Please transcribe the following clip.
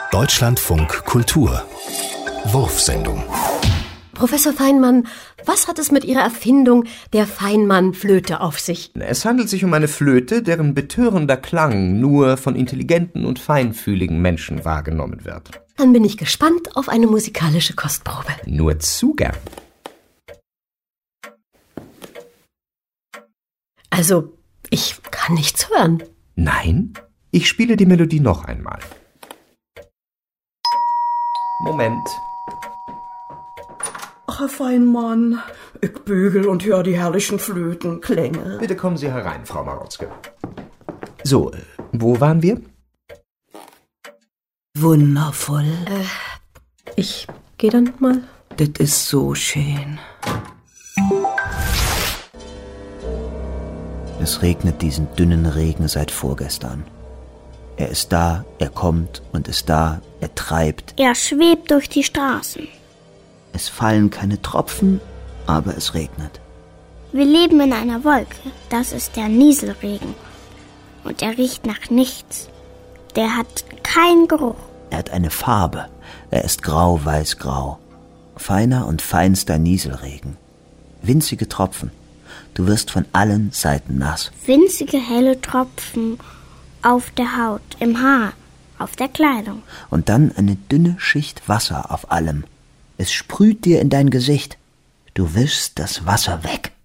Deutschlandfunk Kultur Wurfsendung. Professor Feinmann, was hat es mit Ihrer Erfindung der Feinmann-Flöte auf sich? Es handelt sich um eine Flöte, deren betörender Klang nur von intelligenten und feinfühligen Menschen wahrgenommen wird. Dann bin ich gespannt auf eine musikalische Kostprobe. Nur zu gern. Also, ich kann nichts hören. Nein? Ich spiele die Melodie noch einmal. Moment. Ach, Herr Feinmann, ich bügel und hör die herrlichen Flötenklänge. Bitte kommen Sie herein, Frau Marotzke. So, wo waren wir? Wundervoll. Ich gehe dann mal. Das ist so schön. Es regnet diesen dünnen Regen seit vorgestern. Er ist da, er kommt und ist da, er treibt. Er schwebt durch die Straßen. Es fallen keine Tropfen, aber es regnet. Wir leben in einer Wolke. Das ist der Nieselregen. Und er riecht nach nichts. Der hat keinen Geruch. Er hat eine Farbe. Er ist grau-weiß-grau. Feiner und feinster Nieselregen. Winzige Tropfen. Du wirst von allen Seiten nass. Winzige helle Tropfen auf der Haut, im Haar, auf der Kleidung. Und dann eine dünne Schicht Wasser auf allem. Es sprüht dir in dein Gesicht. Du wischst das Wasser weg.